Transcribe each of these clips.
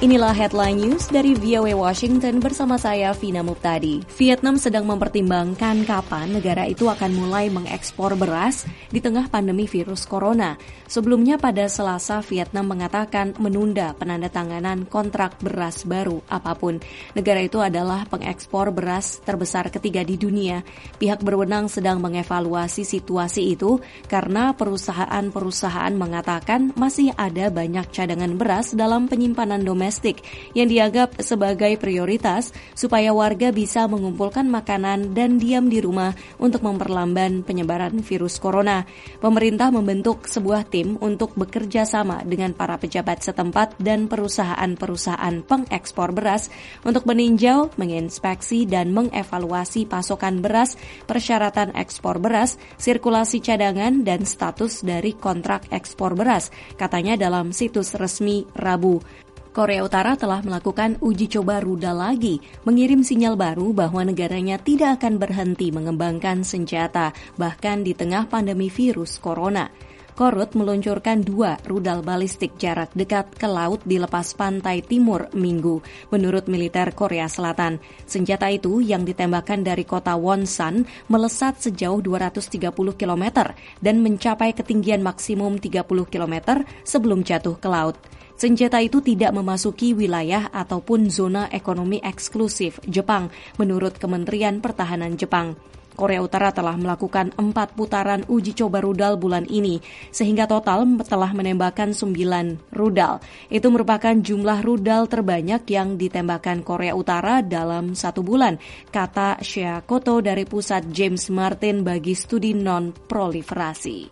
Inilah headline news dari VOA Washington bersama saya, Vina Muptadi. Vietnam sedang mempertimbangkan kapan negara itu akan mulai mengekspor beras di tengah pandemi virus corona. Sebelumnya pada Selasa, Vietnam mengatakan menunda penandatanganan kontrak beras baru apapun. Negara itu adalah pengekspor beras terbesar ketiga di dunia. Pihak berwenang sedang mengevaluasi situasi itu karena perusahaan-perusahaan mengatakan masih ada banyak cadangan beras dalam penyimpanan domestik yang dianggap sebagai prioritas supaya warga bisa mengumpulkan makanan dan diam di rumah untuk memperlambat penyebaran virus corona. Pemerintah membentuk sebuah tim untuk bekerja sama dengan para pejabat setempat dan perusahaan-perusahaan pengekspor beras untuk meninjau, menginspeksi, dan mengevaluasi pasokan beras, persyaratan ekspor beras, sirkulasi cadangan, dan status dari kontrak ekspor beras, katanya dalam situs resmi Rabu. Korea Utara telah melakukan uji coba rudal lagi, mengirim sinyal baru bahwa negaranya tidak akan berhenti mengembangkan senjata, bahkan di tengah pandemi virus corona. Korut meluncurkan 2 rudal balistik jarak dekat ke laut di lepas pantai timur Minggu, menurut militer Korea Selatan. Senjata itu yang ditembakkan dari kota Wonsan melesat sejauh 230 km dan mencapai ketinggian maksimum 30 km sebelum jatuh ke laut. Senjata itu tidak memasuki wilayah ataupun zona ekonomi eksklusif Jepang, menurut Kementerian Pertahanan Jepang. Korea Utara telah melakukan 4 putaran uji coba rudal bulan ini, sehingga total telah menembakkan 9 rudal. Itu merupakan jumlah rudal terbanyak yang ditembakkan Korea Utara dalam 1 bulan, kata Shea Koto dari Pusat James Martin bagi Studi Non-Proliferasi.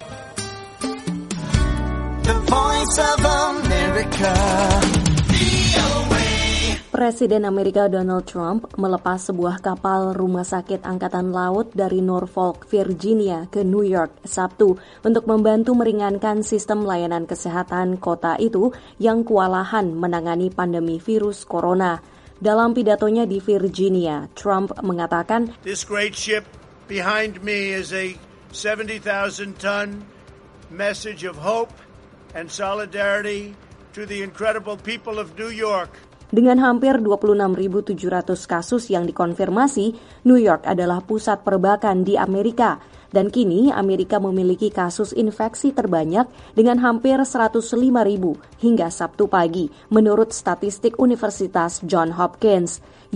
The Voice of America. Presiden Amerika Donald Trump melepas sebuah kapal rumah sakit angkatan laut dari Norfolk, Virginia ke New York Sabtu untuk membantu meringankan sistem layanan kesehatan kota itu yang kewalahan menangani pandemi virus corona. Dalam pidatonya di Virginia, Trump mengatakan, "This great ship behind me is a 70,000-ton message of hope and solidarity to the incredible people of New York." Dengan hampir 26.700 kasus yang dikonfirmasi, New York adalah pusat perbakan di Amerika. Dan kini Amerika memiliki kasus infeksi terbanyak dengan hampir 105.000 hingga Sabtu pagi, menurut statistik Universitas Johns Hopkins.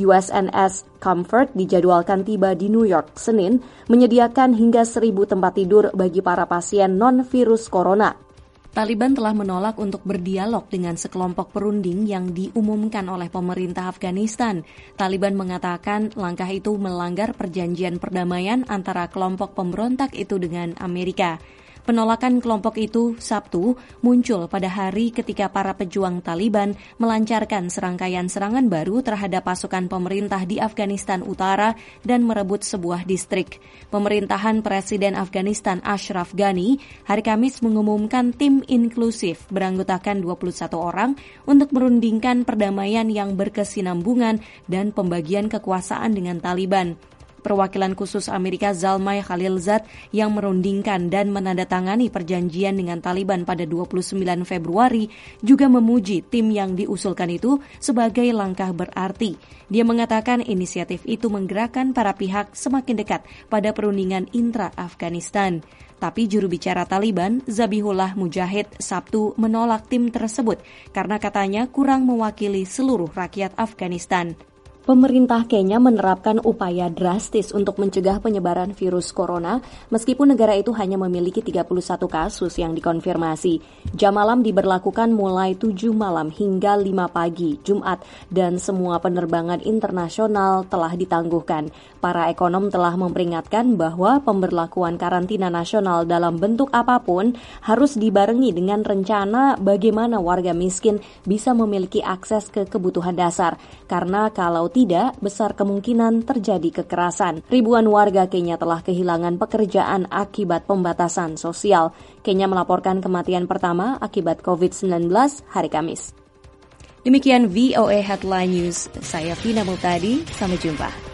USNS Comfort dijadwalkan tiba di New York Senin, menyediakan hingga 1.000 tempat tidur bagi para pasien non-virus corona. Taliban telah menolak untuk berdialog dengan sekelompok perunding yang diumumkan oleh pemerintah Afghanistan. Taliban mengatakan langkah itu melanggar perjanjian perdamaian antara kelompok pemberontak itu dengan Amerika. Penolakan kelompok itu Sabtu muncul pada hari ketika para pejuang Taliban melancarkan serangkaian serangan baru terhadap pasukan pemerintah di Afghanistan Utara dan merebut sebuah distrik. Pemerintahan Presiden Afghanistan Ashraf Ghani hari Kamis mengumumkan tim inklusif beranggotakan 21 orang untuk merundingkan perdamaian yang berkesinambungan dan pembagian kekuasaan dengan Taliban. Perwakilan khusus Amerika Zalmay Khalilzad yang merundingkan dan menandatangani perjanjian dengan Taliban pada 29 Februari juga memuji tim yang diusulkan itu sebagai langkah berarti. Dia mengatakan inisiatif itu menggerakkan para pihak semakin dekat pada perundingan intra-Afghanistan. Tapi juru bicara Taliban, Zabihullah Mujahid, Sabtu menolak tim tersebut karena katanya kurang mewakili seluruh rakyat Afghanistan. Pemerintah Kenya menerapkan upaya drastis untuk mencegah penyebaran virus corona, meskipun negara itu hanya memiliki 31 kasus yang dikonfirmasi. Jam malam diberlakukan mulai 7 malam hingga 5 pagi, Jumat, dan semua penerbangan internasional telah ditangguhkan. Para ekonom telah memperingatkan bahwa pemberlakuan karantina nasional dalam bentuk apapun harus dibarengi dengan rencana bagaimana warga miskin bisa memiliki akses ke kebutuhan dasar, karena kalau tidak, besar kemungkinan terjadi kekerasan. Ribuan warga Kenya telah kehilangan pekerjaan akibat pembatasan sosial. Kenya melaporkan kematian pertama akibat COVID-19 hari Kamis. Demikian VOA Headline News. Saya Vina Muptadi. Sampai jumpa.